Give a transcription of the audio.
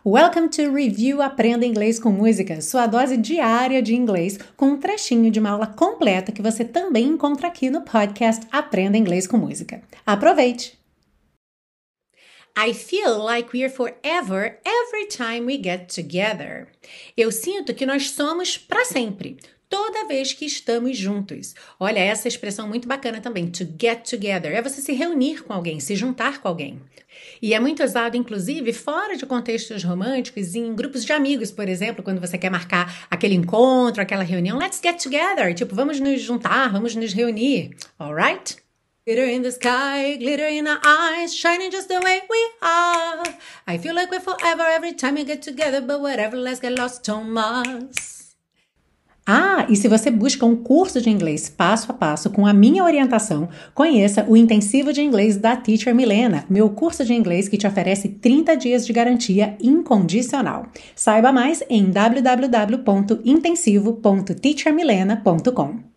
Welcome to Review Aprenda Inglês com Música, sua dose diária de inglês, com um trechinho de uma aula completa que você também encontra aqui no podcast Aprenda Inglês com Música. Aproveite! I feel like we're forever every time we get together. Eu sinto que nós somos para sempre, toda vez que estamos juntos. Olha, essa expressão muito bacana também, to get together. É você se reunir com alguém, se juntar com alguém. E é muito usado, inclusive, fora de contextos românticos, em grupos de amigos, por exemplo, quando você quer marcar aquele encontro, aquela reunião. Let's get together. Tipo, vamos nos juntar, vamos nos reunir. Alright? Glitter in the sky, glitter in our eyes, shining just the way we are. I feel like we're forever every time we get together, but whatever, let's get lost, Thomas. E se você busca um curso de inglês passo a passo com a minha orientação, conheça o Intensivo de Inglês da Teacher Milena, meu curso de inglês que te oferece 30 dias de garantia incondicional. Saiba mais em www.intensivo.teachermilena.com.